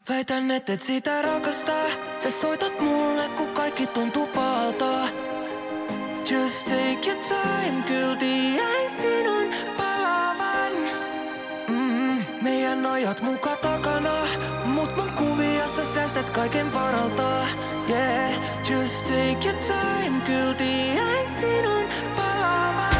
Väitän, et sitä rakastaa. Sä soitat mulle, kun kaikki tuntuu pahalta. Just take your time, kyllä tiedän sinun palavan. Meidän ajat muka takana, mut mun kuviossa säästät kaiken varalta. Yeah, just take your time, kyllä tiedän sinun palavan.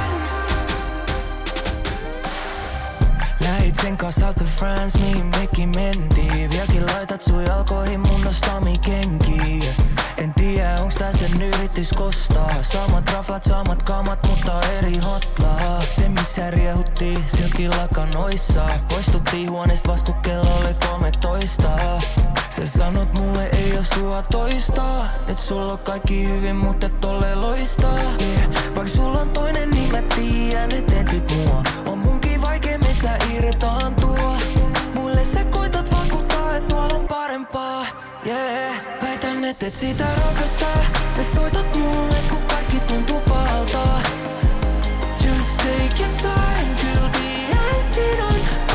Lähit sen kanssa out to France, mihin mekin mentiin. Vieläkin laitat sun jalkoihin mun nostamikenkiä. En tiedä onks tää sen yritys kostaa. Samat raflat, samat kamat, mutta eri hotlaa. Se missä riehuttiin silkin lakanoissa. Poistuttiin huoneesta vast kun kello oli 13. Sä sanot mulle ei oo sua toista. Nyt sulla on kaikki hyvin, mutta et ole loistaa. Yeah. Vaik sulla on toinen, niin mä tiedän et etit mua. On munkin vaikea meistä irtaantua. Mulle sä koitat vakuuttaa, et tuolla on parempaa. Yeah. Väitän, et sitä rakastaa. Sä soitat mulle, kun kaikki tuntuu pahalta. Just take your time, kyllä tiedän sinun